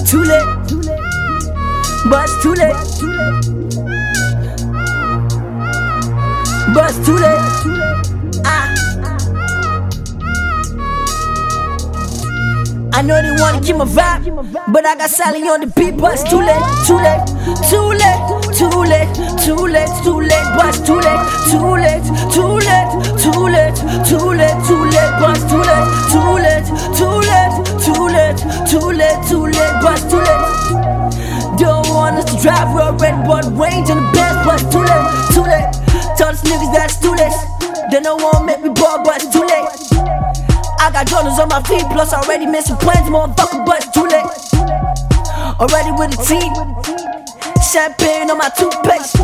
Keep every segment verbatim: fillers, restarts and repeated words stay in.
it's too late. But it's too late. But it's too late. Ah. I know they wanna keep my vibe, but I got Sally on the beat. But it's too late, too late, too late, too late, too late, too late. But it's too late, too late, too late, too late, too late, too late. But it's too late, too late, too late, too late, too late, too late. But it's too late. Don't want us to drive real red, but range in the best. But it's too late, too late. Tell these niggas that it's too late. They don't wanna make me ball, but it's too late. I got Jordans on my feet, plus already missing plans, motherfucker, but it's too late. Already with the team, champagne on my toothpaste.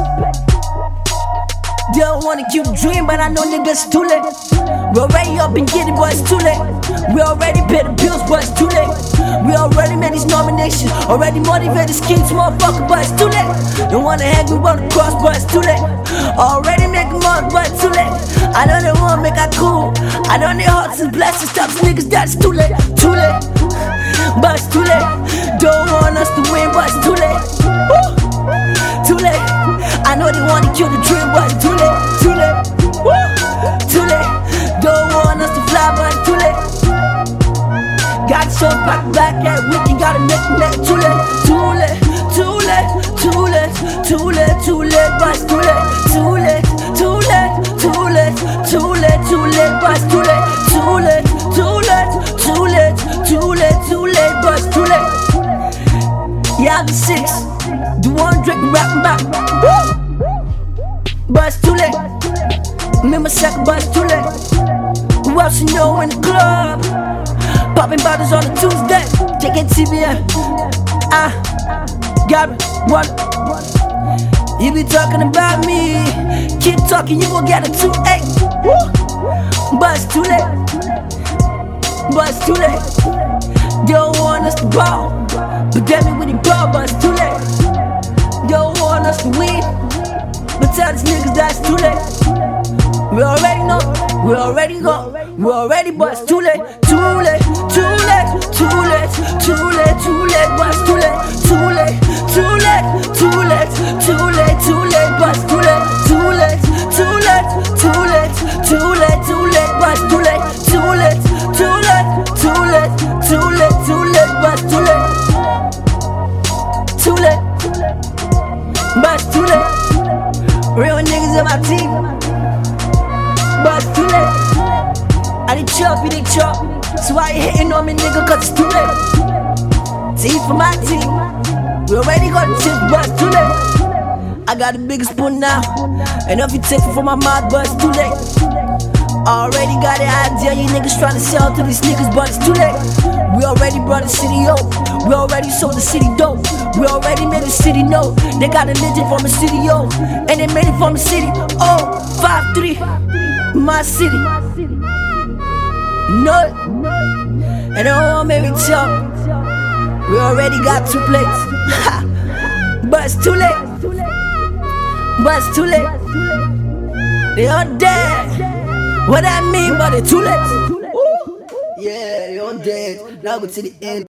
Don't wanna keep the dream, but I know niggas it's too late. We already up and get it, but it's too late. We already paid the bills, but it's too late. We already made these nominations, already motivated schemes, motherfucker, but it's too late. Don't wanna hang me on the cross, but it's too late. Already making money, but it's too late. I know they wanna make that cool. I know they hearts and blessings, stop niggas that it's too late, too late. But it's too late. Don't want us to win, but it's too late. Woo. Too late. I know they wanna kill the dream, but it's too late, too late. Woo. Too late. Don't want us to fly, but it's too late. Got so back back at weekend, gotta make it make too late, too late, too late, too late, too late, too late, but it's too late, too late, too late, too late, too late, too late, but it's too late, too late, too late, too late, too late, too late, but it's too late. Yeah, I'm the six, the one drinking rapping back, but it's too late. Remember second, but it's too late. Who else you know in the club? Popping bottles on a Tuesday, taking T V M. Ah, got me, what? You be talking about me, keep talking, you gon' get a two eight. But it's too late, but it's too late. Don't want us to ball, but damn me when you ball, but it's too late. Don't want us to win, but tell these niggas that it's too late. We already know, we already go, we already, but it's too late, too late, too late, too late, too late, too late, but it's too late, too late, too late, too late, too late, too late, but it's too late, too late, too late, too late, too late, too late, but it's too late, too late, too late, too late, too late, too late, but it's too late, too late, but it's too late. Real niggas in my team. But it's too late. I did chop, you did chop. So why you hating on me, nigga, cause it's too late. Team for my team. We already got the tip, but it's too late. I got the biggest spoon now. And if you take it from my mouth, but it's too late. Already got the idea, you niggas trying to sell to these niggas, but it's too late. We already brought the city up. We already sold the city dope. We already made the city know. They got a legend from the city, yo. And they made it from the city. Oh, five three. My city, no, and don't want me to talk. We already got two plates, but it's too late. But it's too late. They all dead. What I mean, but it's too late. Yeah, they all dead. Now go to the end.